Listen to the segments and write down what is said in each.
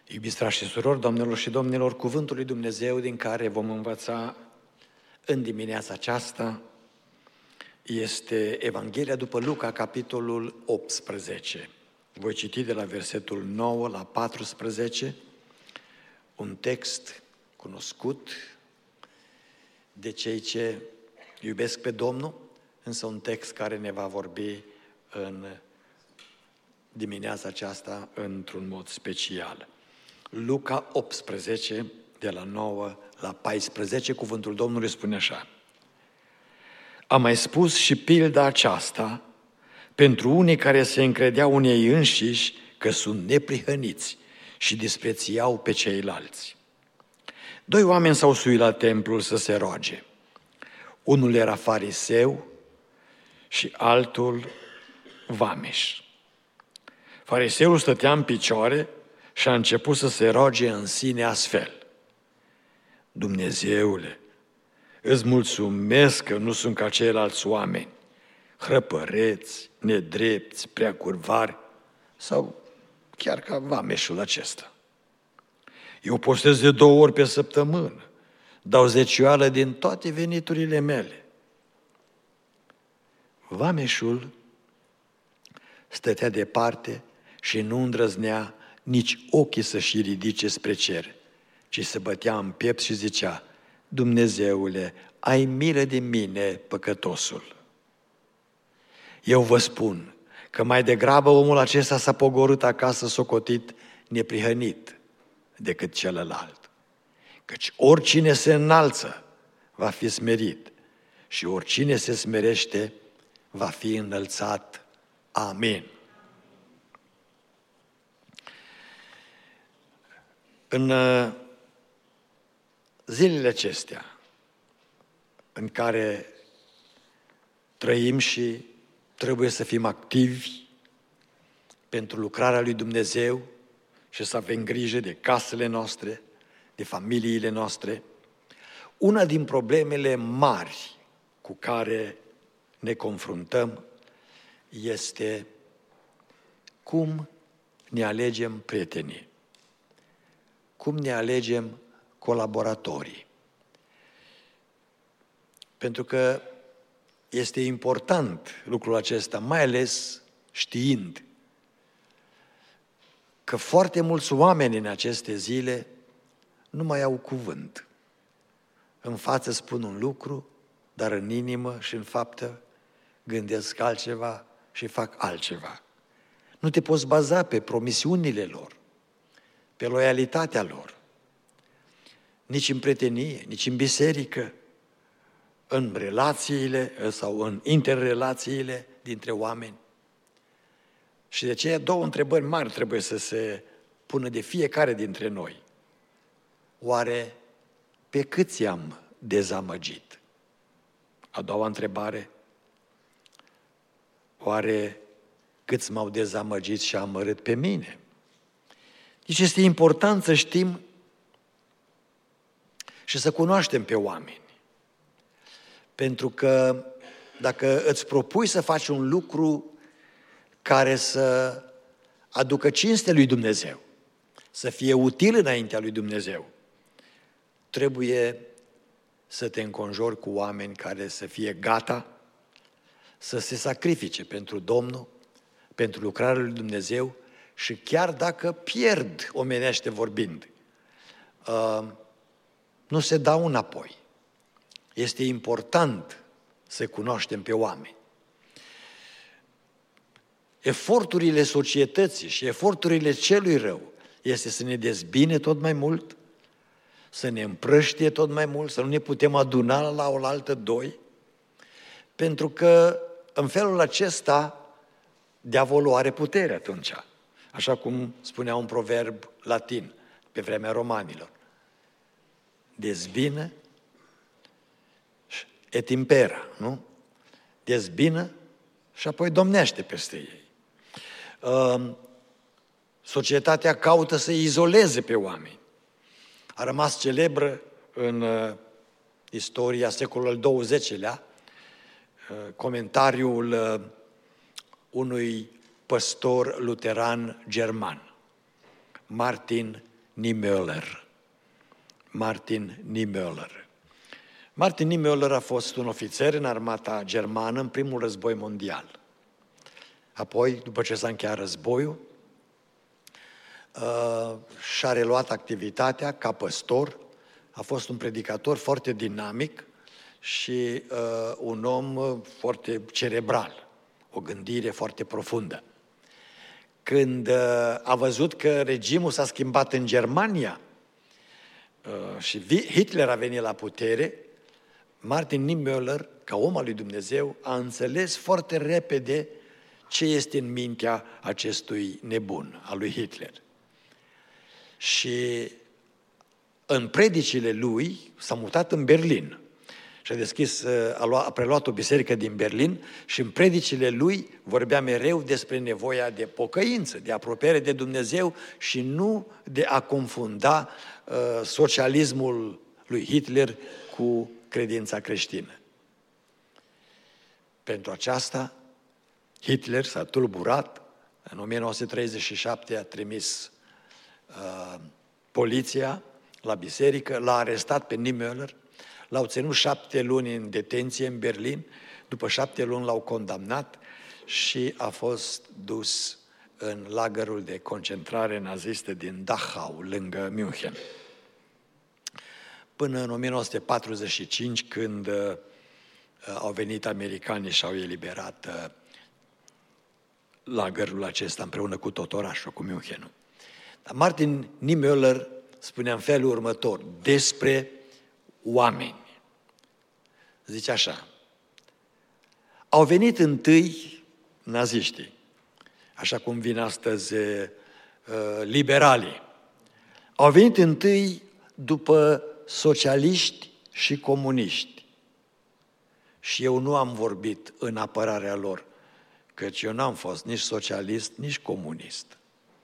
Iubiți frați și surori, doamnelor și domnilor, cuvântul lui Dumnezeu din care vom învăța în dimineața aceasta este Evanghelia după Luca, capitolul 18. Voi citi de la versetul 9 la 14, un text cunoscut de cei ce iubesc pe Domnul, însă un text care ne va vorbi în dimineața aceasta într-un mod special. Luca 18, de la 9 la 14, cuvântul Domnului spune așa: Am mai spus și pilda aceasta pentru unii care se încredeau în ei înșiși că sunt neprihăniți și disprețiau pe ceilalți. 2 oameni s-au suit la templul să se roage. Unul era fariseu și altul vameș. Fariseul stătea în picioare și a început să se roage în sine astfel: Dumnezeule, îți mulțumesc că nu sunt ca ceilalți oameni, hrăpăreți, nedrepți, prea curvari sau chiar ca vameșul acesta. Eu postez de 2 ori pe săptămână, dau zecioală din toate veniturile mele. Vameșul stătea departe și nu îndrăznea nici ochii să-și ridice spre cer, ci se bătea în piept și zicea: Dumnezeule, ai milă de mine, păcătosul. Eu vă spun că mai degrabă omul acesta s-a pogorât acasă socotit neprihănit decât celălalt. Căci oricine se înalță va fi smerit și oricine se smerește va fi înălțat. Amin. În zilele acestea în care trăim și trebuie să fim activi pentru lucrarea lui Dumnezeu și să avem grijă de casele noastre, de familiile noastre, una din problemele mari cu care ne confruntăm este cum ne alegem prietenii, cum ne alegem colaboratorii. Pentru că este important lucrul acesta, mai ales știind că foarte mulți oameni în aceste zile nu mai au cuvânt. În față spun un lucru, dar în inimă și în faptă gândesc altceva și fac altceva. Nu te poți baza pe promisiunile lor, pe loialitatea lor, nici în prietenie, nici în biserică, în relațiile sau în interrelațiile dintre oameni. Și de aceea 2 întrebări mari trebuie să se pună de fiecare dintre noi. Oare pe câți i-am dezamăgit? A doua întrebare: oare câți m-au dezamăgit și amărât pe mine? Deci este important să știm și să cunoaștem pe oameni. Pentru că dacă îți propui să faci un lucru care să aducă cinste lui Dumnezeu, să fie util înaintea lui Dumnezeu, trebuie să te înconjori cu oameni care să fie gata să se sacrifice pentru Domnul, pentru lucrarea lui Dumnezeu și chiar dacă pierd, omenește vorbind, nu se dau înapoi. Este important să cunoaștem pe oameni. Eforturile societății și eforturile celui rău este să ne dezbine tot mai mult, să ne împrăștie tot mai mult, să nu ne putem aduna la oaltă 2, pentru că în felul acesta diavolul are putere atunci. Așa cum spunea un proverb latin pe vremea romanilor: dezbină et impera, nu? Dezbină și apoi domnește peste ei. Societatea caută să izoleze pe oameni. A rămas celebră în istoria secolului al XX-lea comentariul unui păstor luteran german, Martin Niemöller. Martin Niemöller. Martin Niemöller a fost un ofițer în armata germană în primul război mondial. Apoi, după ce s-a încheiat războiul, și-a reluat activitatea ca păstor. A fost un predicator foarte dinamic și un om foarte cerebral, o gândire foarte profundă. Când a văzut că regimul s-a schimbat în Germania și Hitler a venit la putere, Martin Niemöller, ca om al lui Dumnezeu, a înțeles foarte repede ce este în mintea acestui nebun, al lui Hitler. Și în predicile lui s-a mutat în Berlin și a preluat o biserică din Berlin și în predicile lui vorbea mereu despre nevoia de pocăință, de apropiere de Dumnezeu și nu de a confunda socialismul lui Hitler cu credința creștină. Pentru aceasta, Hitler s-a tulburat. În 1937 a trimis poliția la biserică, l-a arestat pe Niemöller, l-au ținut 7 luni în detenție în Berlin, după 7 luni l-au condamnat și a fost dus în lagărul de concentrare nazistă din Dachau, lângă München. Până în 1945, când au venit americanii și au eliberat lagărul acesta împreună cu tot orașul, cu Münchenul. Dar Martin Niemöller spunea în felul următor despre oameni. Zice așa: au venit întâi naziștii, așa cum vin astăzi liberalii. Au venit întâi după socialiști și comuniști. Și eu nu am vorbit în apărarea lor, căci eu n-am fost nici socialist, nici comunist.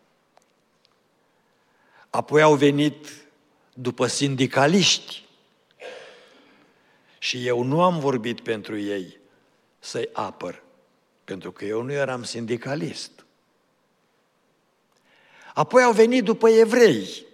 Apoi au venit după sindicaliști și eu nu am vorbit pentru ei să-i apăr, pentru că eu nu eram sindicalist. Apoi au venit după evrei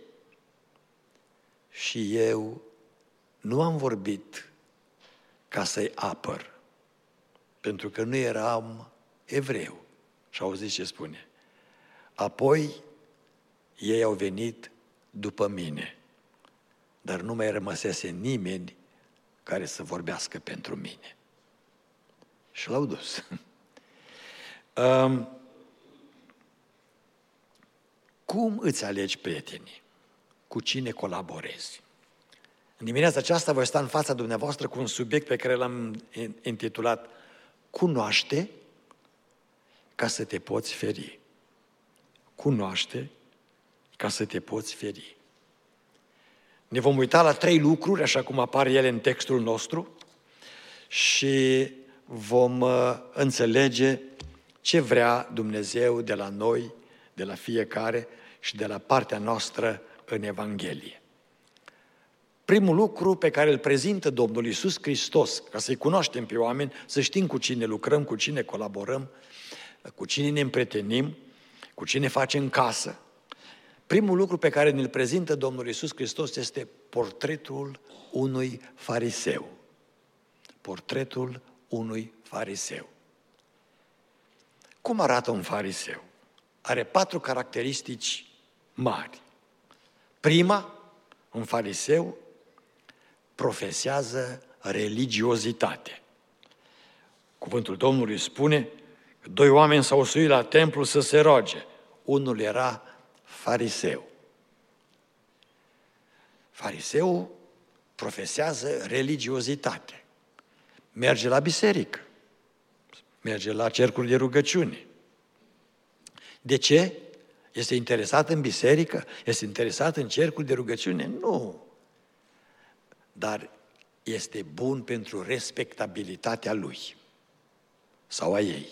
și eu nu am vorbit ca să-i apăr, pentru că nu eram evreu. Și auziți ce spune? Apoi ei au venit după mine, dar nu mai rămăsese nimeni care să vorbească pentru mine. Și l-au dus. Cum îți alegi prietenii? Cu cine colaborezi? În dimineața aceasta voi sta în fața dumneavoastră cu un subiect pe care l-am intitulat Cunoaște ca să te poți feri. Cunoaște ca să te poți feri. Ne vom uita la 3 lucruri, așa cum apar ele în textul nostru, și vom înțelege ce vrea Dumnezeu de la noi, de la fiecare și de la partea noastră în Evanghelie. Primul lucru pe care îl prezintă Domnul Iisus Hristos, ca să-i cunoaștem pe oameni, să știm cu cine lucrăm, cu cine colaborăm, cu cine ne împrietenim, cu cine facem casă. Primul lucru pe care ne-l prezintă Domnul Iisus Hristos este portretul unui fariseu. Portretul unui fariseu. Cum arată un fariseu? Are 4 caracteristici mari. Prima, un fariseu profesează religiozitate. Cuvântul Domnului spune că 2 oameni s-au suit la templu să se roage. Unul era fariseu. Fariseul profesează religiozitate. Merge la biserică. Merge la cercuri de rugăciune. De ce? Este interesat în biserică? Este interesat în cercul de rugăciune? Nu. Dar este bun pentru respectabilitatea lui sau a ei.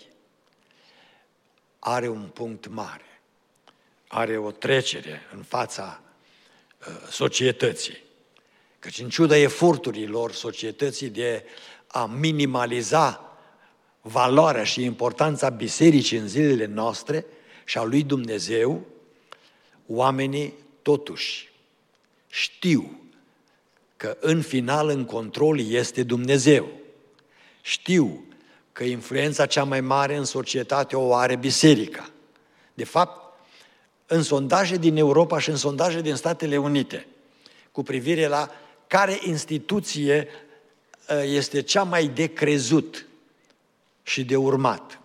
Are un punct mare. Are o trecere în fața societății. Căci în ciuda eforturilor societății de a minimaliza valoarea și importanța bisericii în zilele noastre și a lui Dumnezeu, oamenii totuși știu că în final în control este Dumnezeu. Știu că influența cea mai mare în societate o are biserica. De fapt, în sondaje din Europa și în sondaje din Statele Unite, cu privire la care instituție este cea mai de crezut și de urmat,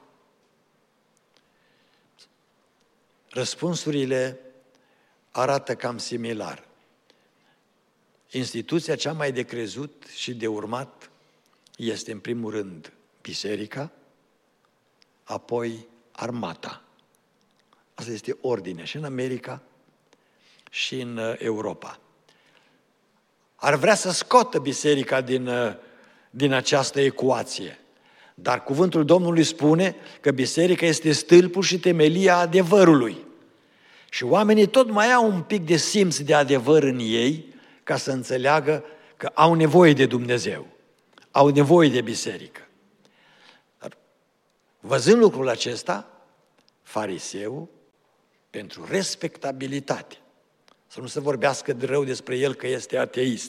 răspunsurile arată cam similar. Instituția cea mai de crezut și de urmat este în primul rând biserica, apoi armata. Asta este ordine și în America și în Europa. Ar vrea să scoată biserica din această ecuație, dar cuvântul Domnului spune că biserica este stâlpul și temelia adevărului. Și oamenii tot mai au un pic de simț de adevăr în ei ca să înțeleagă că au nevoie de Dumnezeu, au nevoie de biserică. Dar, văzând lucrul acesta, fariseul, pentru respectabilitate, să nu se vorbească de rău despre el că este ateist,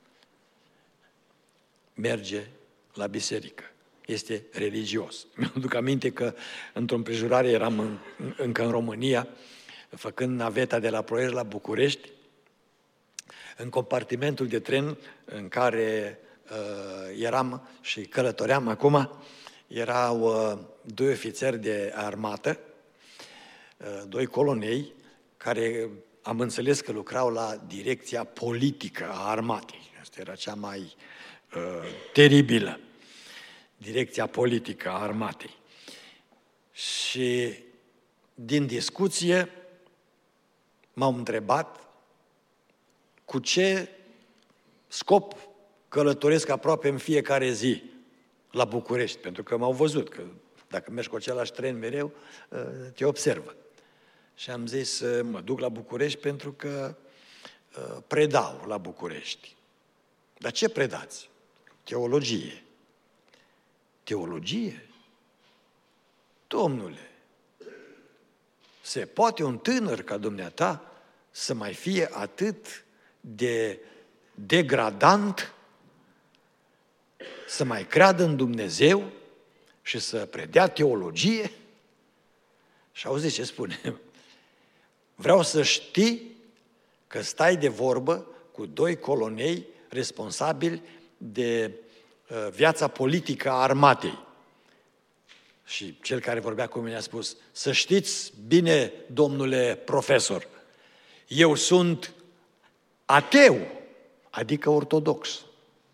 merge la biserică. Este religios. Mi-aduc aminte că într-o împrejurare eram încă în România, făcând naveta de la Ploiești la București, în compartimentul de tren în care eram și călătoream acum, erau doi ofițeri de armată, doi colonei, care am înțeles că lucrau la direcția politică a armatei. Asta era cea mai teribilă, direcția politică a armatei. Și din discuție m-au întrebat cu ce scop călătoresc aproape în fiecare zi la București, pentru că m-au văzut că dacă mergi cu același tren mereu, te observă. Și am zis, mă duc la București pentru că predau la București. Dar ce predați? Teologie. Teologie? Domnule, se poate un tânăr ca dumneata să mai fie atât de degradant, să mai creadă în Dumnezeu și să predea teologie? Și auziți ce spune? Vreau să știi că stai de vorbă cu doi colonei responsabili de viața politică a armatei. Și cel care vorbea cu mine a spus, să știți bine, domnule profesor, eu sunt ateu, adică ortodox.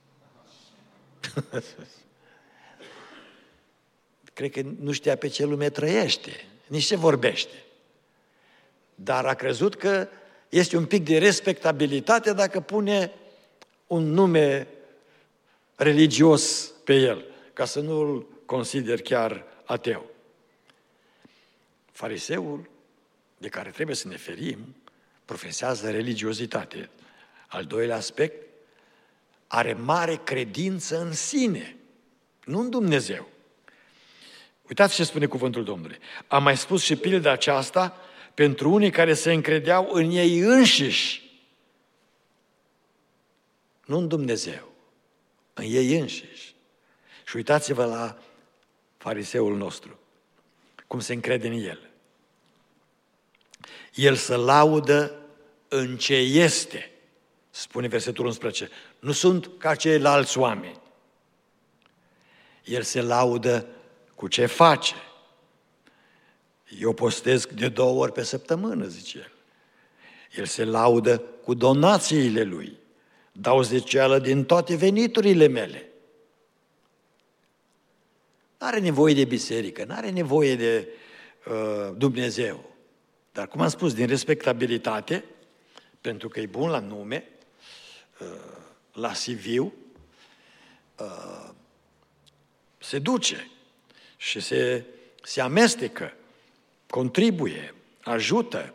Cred că nu știa pe ce lume trăiește, nici ce vorbește. Dar a crezut că este un pic de respectabilitate dacă pune un nume religios pe el, ca să nu-l consider chiar ateu. Fariseul, de care trebuie să ne ferim, profesează religiozitate. Al doilea aspect, are mare credință în sine, nu în Dumnezeu. Uitați ce spune cuvântul Domnului. Am mai spus și pilda aceasta pentru unii care se încredeau în ei înșiși, nu în Dumnezeu, în ei înșiși. Și uitați-vă la fariseul nostru, cum se încrede în el. El se laudă în ce este, spune versetul 11. Nu sunt ca ceilalți oameni. El se laudă cu ce face. Eu postez de 2 ori pe săptămână, zice el. El se laudă cu donațiile lui. Dau zecială din toate veniturile mele. N-are nevoie de biserică, n-are nevoie de Dumnezeu. Dar, cum am spus, din respectabilitate, pentru că e bun la nume, la CV-ul, se duce și se amestecă, contribuie, ajută,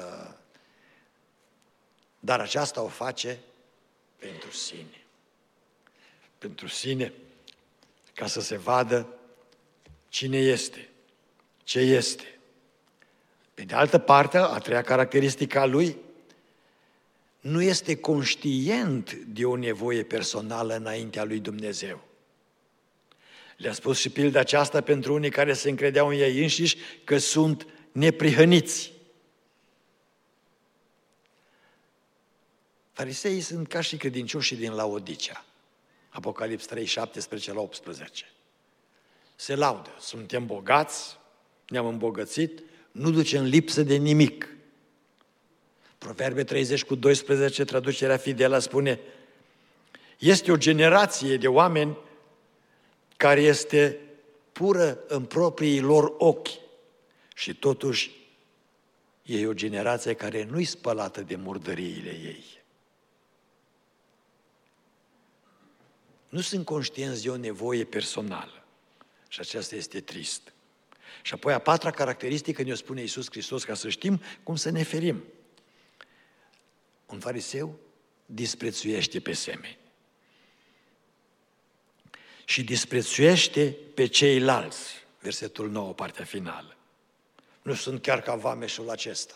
dar aceasta o face pentru sine. Pentru sine, ca să se vadă cine este, ce este. Pe de altă parte, a treia caracteristică a lui, nu este conștient de o nevoie personală înaintea lui Dumnezeu. Le-a spus și pilda aceasta pentru unii care se încredeau în ei înșiși că sunt neprihăniți. Fariseii sunt ca și credincioșii din Laodicea. Apocalips 3, 17 la 18. Se laudă, suntem bogați, ne-am îmbogățit, nu ducem lipsă de nimic. Proverbe 30 cu 12, traducerea Fidelă spune: este o generație de oameni care este pură în proprii lor ochi și totuși e o generație care nu-i spălată de murdăriile ei. Nu sunt conștienți de o nevoie personală și aceasta este trist. Și apoi a patra caracteristică ne-o spune Iisus Hristos ca să știm cum să ne ferim. Un fariseu disprețuiește pe semeni și disprețuiește pe ceilalți. Versetul 9, partea finală. Nu sunt chiar ca vameșul acesta.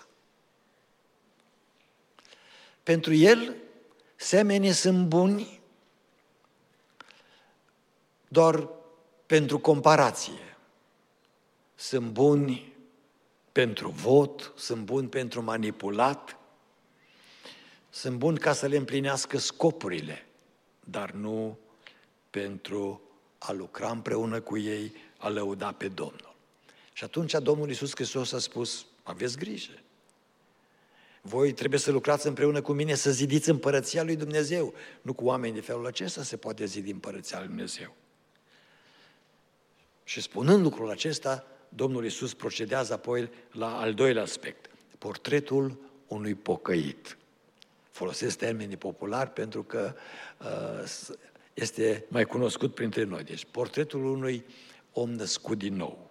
Pentru el, semenii sunt buni doar pentru comparație. Sunt buni pentru vot, sunt buni pentru manipulat, sunt buni ca să le împlinească scopurile, dar nu pentru a lucra împreună cu ei, a lăuda pe Domnul. Și atunci Domnul Iisus Hristos a spus: aveți grijă. Voi trebuie să lucrați împreună cu mine să zidiți împărăția lui Dumnezeu. Nu cu oameni de felul acesta se poate zidi împărăția lui Dumnezeu. Și spunând lucrul acesta, Domnul Iisus procedează apoi la al doilea aspect, portretul unui pocăit. Folosesc termenii populari pentru că este mai cunoscut printre noi. Deci, portretul unui om născut din nou.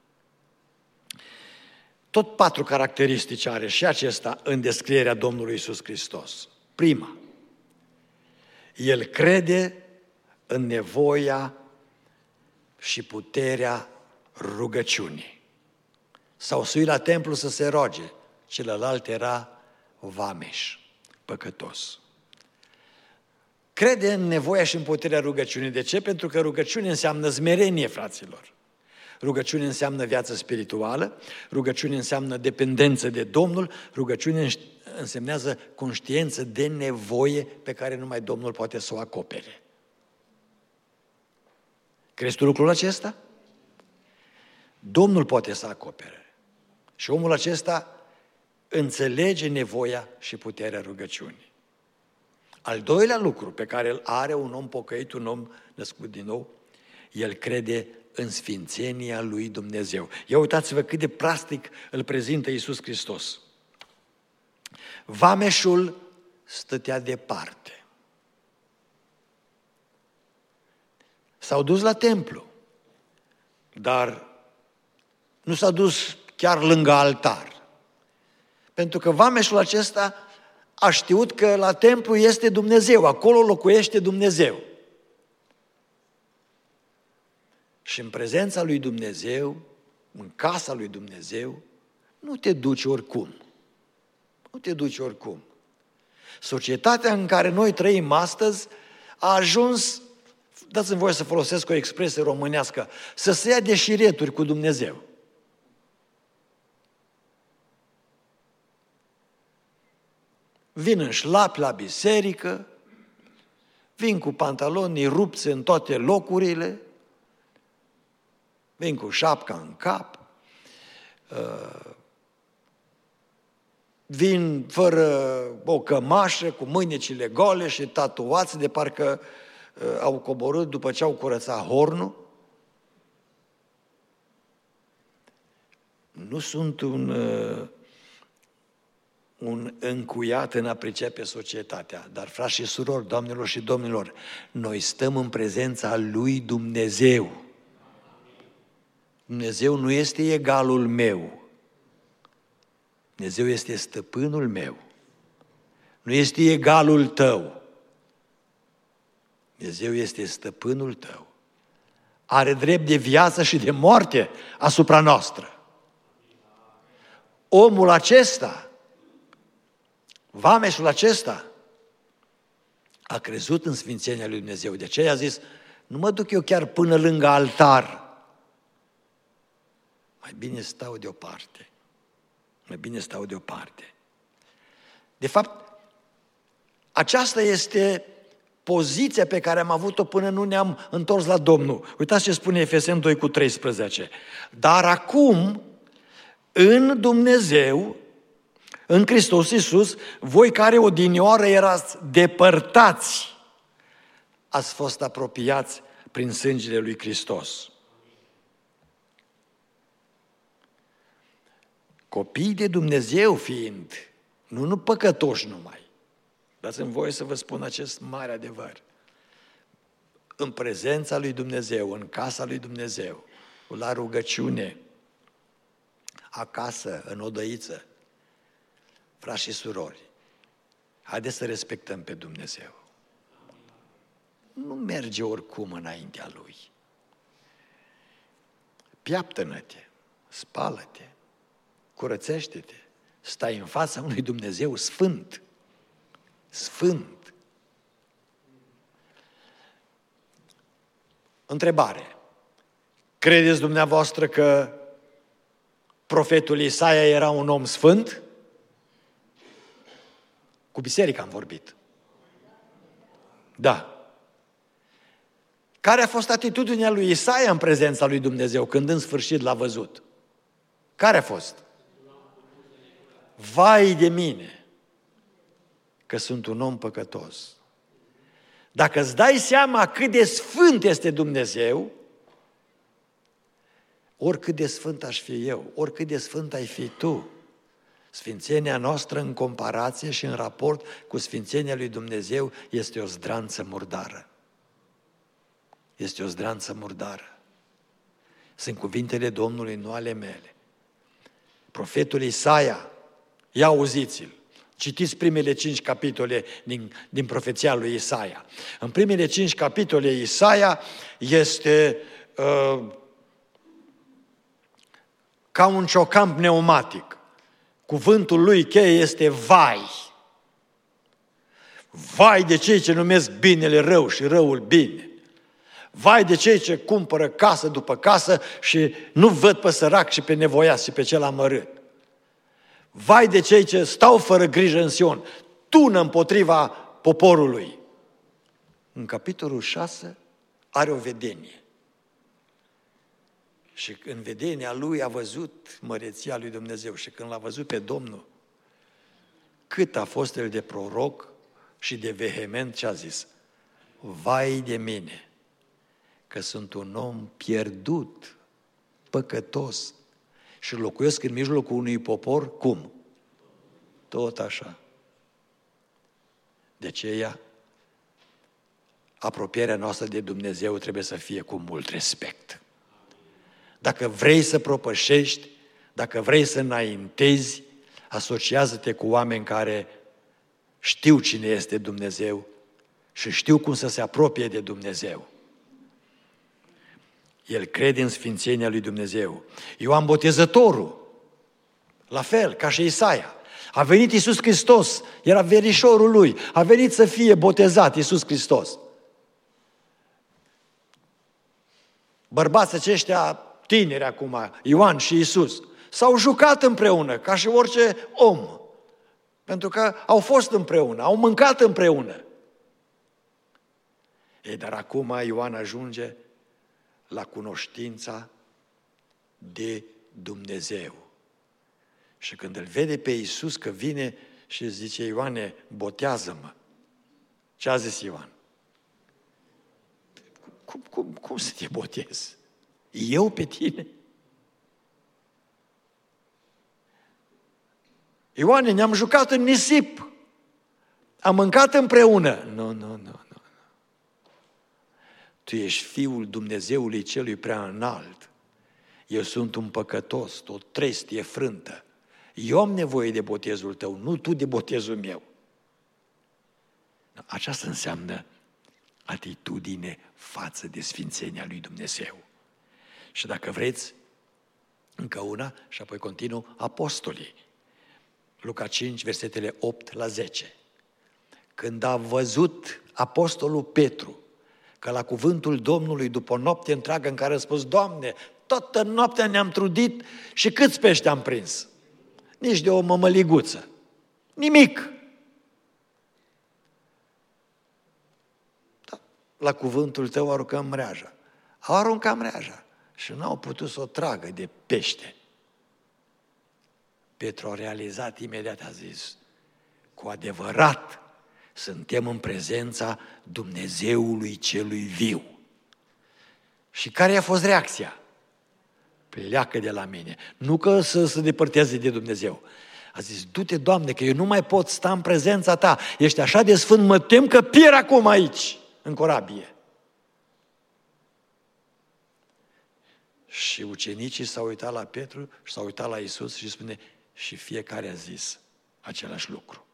Tot 4 caracteristici are și acesta în descrierea Domnului Iisus Hristos. Prima, el crede în nevoia și puterea rugăciunii. S-au suit la templu să se roage, celălalt era vameș, păcătos. Crede în nevoia și în puterea rugăciunii. De ce? Pentru că rugăciune înseamnă smerenie, fraților. Rugăciune înseamnă viață spirituală, rugăciune înseamnă dependență de Domnul, rugăciune însemnează conștiință de nevoie pe care numai Domnul poate să o acopere. Crezi tu lucrul acesta? Domnul poate să acopere. Și omul acesta înțelege nevoia și puterea rugăciunii. Al doilea lucru pe care îl are un om pocăit, un om născut din nou, el crede în sfințenia lui Dumnezeu. Ia uitați-vă cât de practic îl prezintă Iisus Hristos. Vameșul stătea departe. S-au dus la templu, dar nu s-a dus chiar lângă altar. Pentru că vameșul acesta a știut că la templu este Dumnezeu, acolo locuiește Dumnezeu. Și în prezența lui Dumnezeu, în casa lui Dumnezeu, nu te duci oricum. Nu te duci oricum. Societatea în care noi trăim astăzi a ajuns, dați-mi voie să folosesc o expresie românească, să se ia de șireturi cu Dumnezeu. Vin în șlapi la biserică, vin cu pantalonii rupți în toate locurile, vin cu șapca în cap, vin fără o cămașă, cu mâinecile gole și tatuați de parcă au coborât după ce au curățat hornul. Nu sunt un încuiat în a pricepe societatea, dar frați și surori, doamnelor și domnilor, noi stăm în prezența lui Dumnezeu. Dumnezeu nu este egalul meu. Dumnezeu este stăpânul meu. Nu este egalul tău. Dumnezeu este stăpânul tău. Are drept de viață și de moarte asupra noastră. Omul acesta, Vameșul acesta a crezut în sfințenia lui Dumnezeu. De aceea a zis, nu mă duc eu chiar până lângă altar. Mai bine stau deoparte. Mai bine stau deoparte. De fapt, aceasta este poziția pe care am avut-o până nu ne-am întors la Domnul. Uitați ce spune Efeseni 2:13. Dar acum, în Dumnezeu, în Hristos Iisus, voi care odinioară erați depărtați, ați fost apropiați prin sângele lui Hristos. Copii de Dumnezeu fiind, nu păcătoși numai. Dați-mi voie să vă spun acest mare adevăr. În prezența lui Dumnezeu, în casa lui Dumnezeu, la rugăciune, acasă, în odăiță, frați și surori, haideți să respectăm pe Dumnezeu. Nu merge oricum înaintea Lui. Piaptă-ne-te, spală-te, curățește-te, stai în fața unui Dumnezeu sfânt. Sfânt. Întrebare. Credeți dumneavoastră că profetul Isaia era un om sfânt? Cu biserica am vorbit. Da. Care a fost atitudinea lui Isaia în prezența lui Dumnezeu când în sfârșit l-a văzut? Care a fost? Vai de mine, că sunt un om păcătos. Dacă îți dai seama cât de sfânt este Dumnezeu, oricât de sfânt aș fi eu, oricât de sfânt ai fi tu, sfințenia noastră în comparație și în raport cu sfințenia lui Dumnezeu este o zdranță murdară. Este o zdranță murdară. Sunt cuvintele Domnului, nu ale mele. Profetul Isaia, ia auziți-l. Citiți primele 5 capitole din profeția lui Isaia. În primele 5 capitole Isaia este ca un ciocan pneumatic. Cuvântul lui cheie este vai. Vai de cei ce numesc binele rău și răul bine. Vai de cei ce cumpără casă după casă și nu văd pe sărac și pe nevoiaș și pe cel amărât. Vai de cei ce stau fără grijă în Sion, tună împotriva poporului. În capitolul 6 are o vedenie. Și în vedenia lui a văzut măreția lui Dumnezeu. Și când l-a văzut pe Domnul, cât a fost el de proroc și de vehement, ce a zis? Vai de mine, că sunt un om pierdut, păcătos, și locuiesc în mijlocul unui popor, cum? Tot așa. De aceea, apropierea noastră de Dumnezeu trebuie să fie cu mult respect. Dacă vrei să propășești, dacă vrei să înaintezi, asociază-te cu oameni care știu cine este Dumnezeu și știu cum să se apropie de Dumnezeu. El crede în sfințenia lui Dumnezeu. Ioan Botezătorul, la fel, ca și Isaia. A venit Iisus Hristos, era verișorul lui, a venit să fie botezat Iisus Hristos. Bărbații aceștia tineri acum, Ioan și Iisus, s-au jucat împreună, ca și orice om. Pentru că au fost împreună, au mâncat împreună. Ei, dar acum Ioan ajunge la cunoștința de Dumnezeu. Și când îl vede pe Iisus că vine și zice, Ioane, botează-mă. Ce a zis Ioan? Cum să te botez? Eu pe tine? Ioane, ne-am jucat în nisip. Am mâncat împreună. Nu. Tu ești Fiul Dumnezeului Celui Prea Înalt. Eu sunt un păcătos, o trestie frântă. Eu am nevoie de botezul tău, nu tu de botezul meu. Aceasta înseamnă atitudine față de sfințenia lui Dumnezeu. Și dacă vreți, încă una, și apoi continuu, apostolii. Luca 5, versetele 8 la 10. Când a văzut apostolul Petru că la cuvântul Domnului, după o noapte întreagă în care a spus: Doamne, toată noaptea ne-am trudit și câți pești am prins? Nici de o mămăliguță. Nimic. Da, la cuvântul tău aruncăm mreaja. Au aruncat mreaja și n-au putut să o tragă de pește. Petru a realizat imediat, a zis: cu adevărat suntem în prezența Dumnezeului celui viu. Și care a fost reacția? Pleacă de la mine. Nu că să se depărteze de Dumnezeu. A zis: du-te, Doamne, că eu nu mai pot sta în prezența Ta. Ești așa de sfânt, mă tem că pierd acum aici, în corabie. Și ucenicii s-au uitat la Petru și s-au uitat la Iisus și spune: și fiecare a zis același lucru.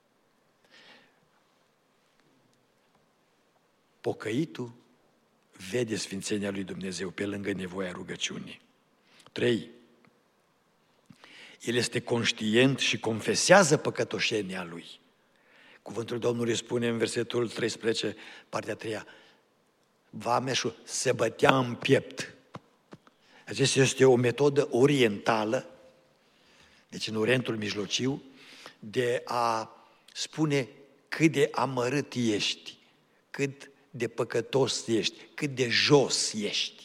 Pocăitul vede sfințenia lui Dumnezeu pe lângă nevoia rugăciunii. 3. El este conștient și confesează păcătoșenia lui. Cuvântul Domnului spune în versetul 13, partea 3, vameșul se bătea în piept. Aceasta este o metodă orientală, deci în Orientul Mijlociu, de a spune cât de amărât ești, cât de păcătos ești, cât de jos ești.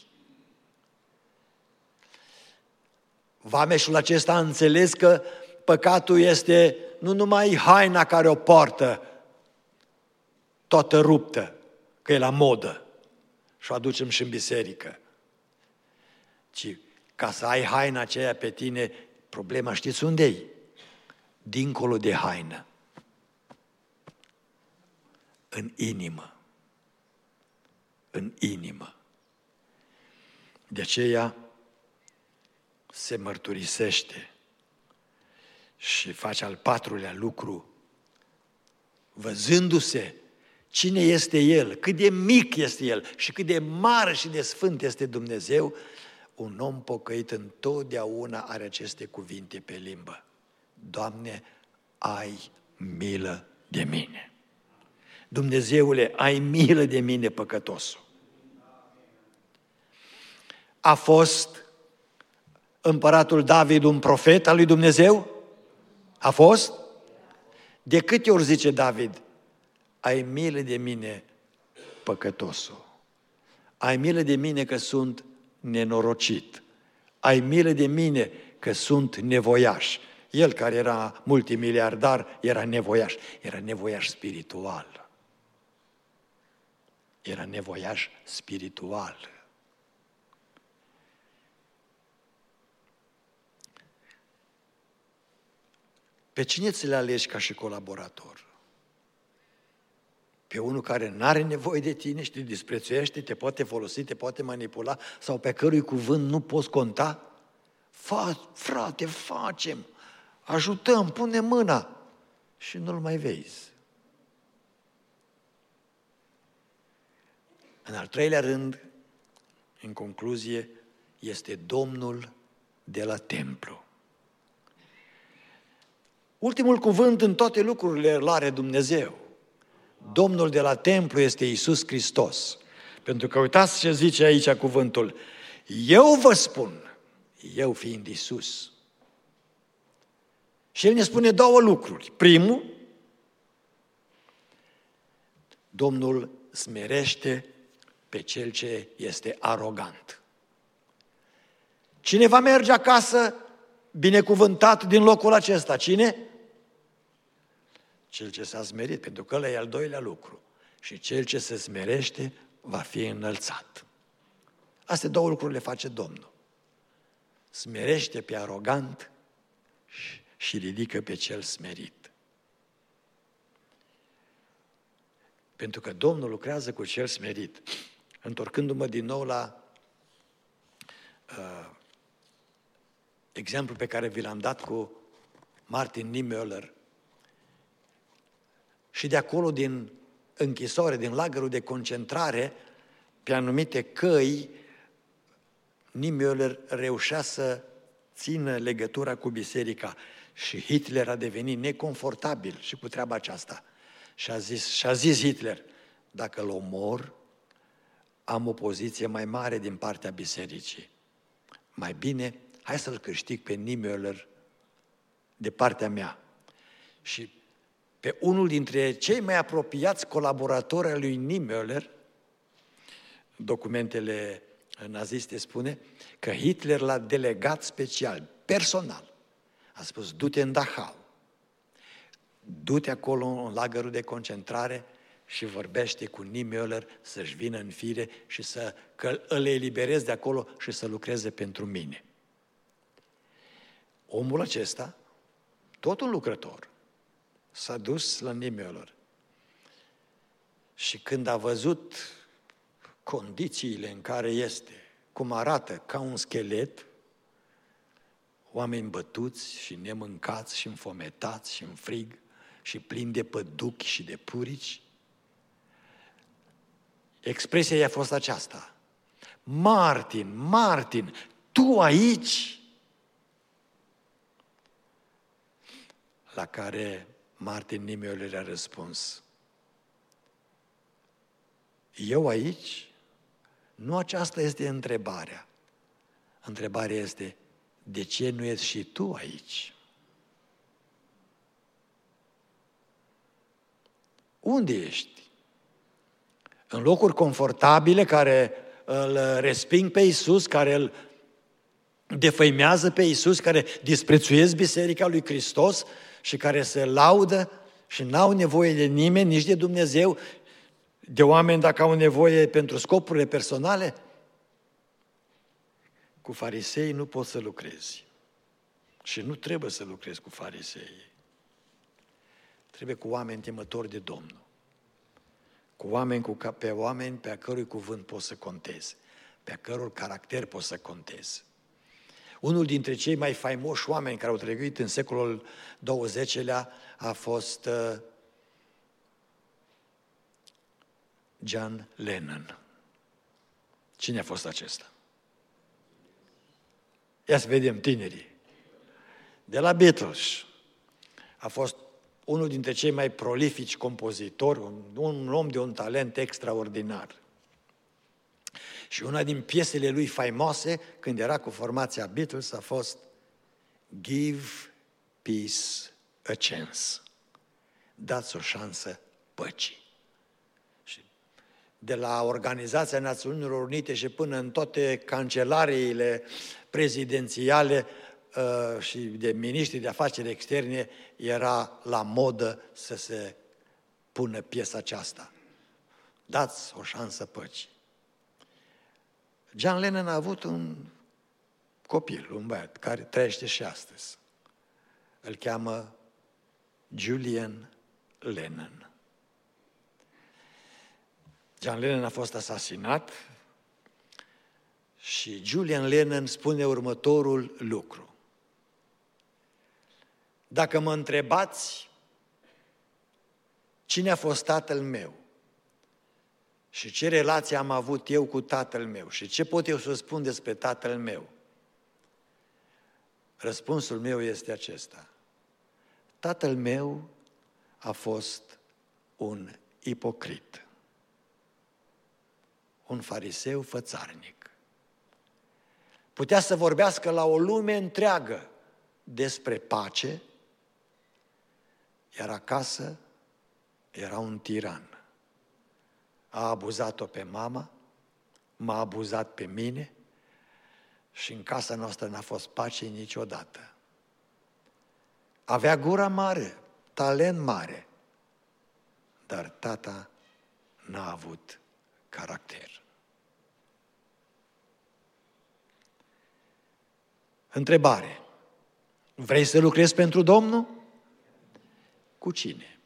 Vameșul acesta a înțeles că păcatul este nu numai haina care o poartă toată ruptă, că e la modă și o aducem și în biserică, ci ca să ai haina aceea pe tine, problema știți unde-i? Dincolo de haină. În inimă. În inimă. De aceea se mărturisește și face al 4-lea lucru, văzându-se cine este El, cât de mic este El și cât de mare și de sfânt este Dumnezeu. Un om pocăit întotdeauna are aceste cuvinte pe limbă: Doamne, ai milă de mine. Dumnezeule, ai milă de mine, păcătosul. A fost împăratul David un profet al lui Dumnezeu? A fost? De câte ori zice David: ai milă de mine, păcătosul. Ai milă de mine că sunt nenorocit. Ai milă de mine că sunt nevoiaș. El, care era multimiliardar, era nevoiaș. Era nevoiaș spiritual. Era nevoiaș spiritual. Pe cine ți le alegi ca și colaborator? Pe unul care nu are nevoie de tine și te disprețuiește, te poate folosi, te poate manipula, sau pe cărui cuvânt nu poți conta? Frate, facem, ajutăm, pune mâna și nu-l mai vezi. În al 3-lea rând, în concluzie, este Domnul de la templu. Ultimul cuvânt în toate lucrurile îl are Dumnezeu. Domnul de la templu este Iisus Hristos. Pentru că uitați ce zice aici cuvântul: eu vă spun, eu fiind Iisus. Și El ne spune 2 lucruri. Primul, Domnul smerește pe cel ce este arogant. Cine va merge acasă binecuvântat din locul acesta? Cine? Cel ce s-a smerit, pentru că ăla e al 2-lea lucru. Și cel ce se smerește va fi înălțat. Astea 2 lucruri le face Domnul. Smerește pe arogant și ridică pe cel smerit. Pentru că Domnul lucrează cu cel smerit. Întorcându-mă din nou la exemplul pe care vi l-am dat cu Martin Niemöller, și de acolo, din închisoare, din lagărul de concentrare, pe anumite căi, Niemöller reușea să țină legătura cu biserica Și Hitler a devenit neconfortabil și cu treaba aceasta. Și a zis Hitler, dacă îl omor, am o poziție mai mare din partea bisericii. Mai bine, hai să-l câștig pe Niemöller de partea mea. Și pe unul dintre cei mai apropiați colaboratori ai lui Niemöller, documentele naziste spune că Hitler l-a delegat special, personal. A spus, du-te în Dachau, du-te acolo în lagărul de concentrare și vorbește cu Niemöller să-și vină în fire și că îl eliberez de acolo și să lucreze pentru mine. Omul acesta, tot un lucrător, s-a dus la Niemöller și când a văzut condițiile în care este, cum arată ca un schelet, oameni bătuți și nemâncați și înfometați și în frig și plini de păduchi și de purici, expresia i-a fost aceasta: Martin, Martin, tu aici? La care Martin Niemöller a răspuns: eu aici? Nu aceasta este întrebarea. Întrebarea este, de ce nu ești și tu aici? Unde ești? În locuri confortabile care îl resping pe Iisus, care îl defăimează pe Iisus, care disprețuiesc Biserica lui Hristos și care se laudă și n-au nevoie de nimeni, nici de Dumnezeu, de oameni dacă au nevoie pentru scopurile personale? Cu farisei nu poți să lucrezi. Și nu trebuie să lucrezi cu farisei. Trebuie cu oameni temători de Domnul. Cu oameni pe oameni pe a cărui cuvânt poți să contezi, pe a căror caracter poți să contezi. Unul dintre cei mai faimoși oameni care au trăit în secolul 20-lea a fost John Lennon. Cine a fost acesta? Ia să vedem tinerii. De la Beatles. A fost unul dintre cei mai prolifici compozitori, un om de un talent extraordinar. Și una din piesele lui faimoase, când era cu formația Beatles, a fost Give Peace a Chance. Dați o șansă păcii. Și de la Organizația Națiunilor Unite și până în toate cancelariile prezidențiale și de miniștri de afaceri externe, era la modă să se pună piesa aceasta. Dați o șansă păcii. John Lennon a avut un copil, un băiat, care trăiește și astăzi. Îl cheamă Julian Lennon. John Lennon a fost asasinat și Julian Lennon spune următorul lucru. Dacă mă întrebați cine a fost tatăl meu și ce relație am avut eu cu tatăl meu și ce pot eu să spun despre tatăl meu, răspunsul meu este acesta. Tatăl meu a fost un ipocrit, un fariseu fățarnic. Putea să vorbească la o lume întreagă despre pace, iar acasă era un tiran. A abuzat-o pe mama, m-a abuzat pe mine și în casa noastră n-a fost pace niciodată. Avea gura mare, talent mare, dar tata n-a avut caracter. Întrebare. Vrei să lucrezi pentru Domnul? Cu cine?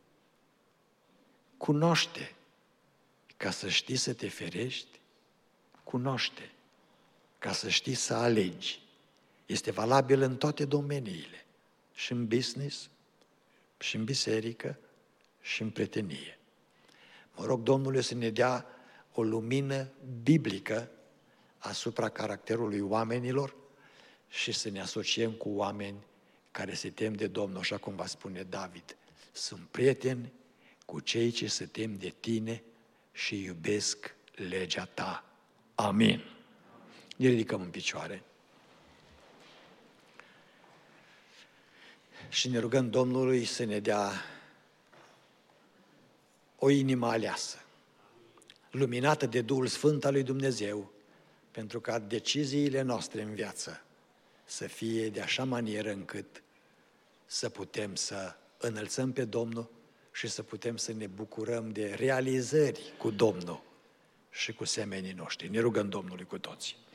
Cunoaște. Ca să știi să te ferești, cunoaște. Ca să știi să alegi. Este valabil în toate domeniile. Și în business, și în biserică, și în prietenie. Mă rog Domnule să ne dea o lumină biblică asupra caracterului oamenilor și să ne asociem cu oameni care se tem de Domnul, așa cum va spune David. Sunt prieteni cu cei ce se tem de tine și iubesc legea ta. Amin. Ne ridicăm în picioare și ne rugăm Domnului să ne dea o inimă aleasă, luminată de Duhul Sfânt al lui Dumnezeu, pentru ca deciziile noastre în viață să fie de așa manieră încât să putem să înălțăm pe Domnul și să putem să ne bucurăm de realizări cu Domnul și cu semenii noștri. Ne rugăm Domnului cu toții.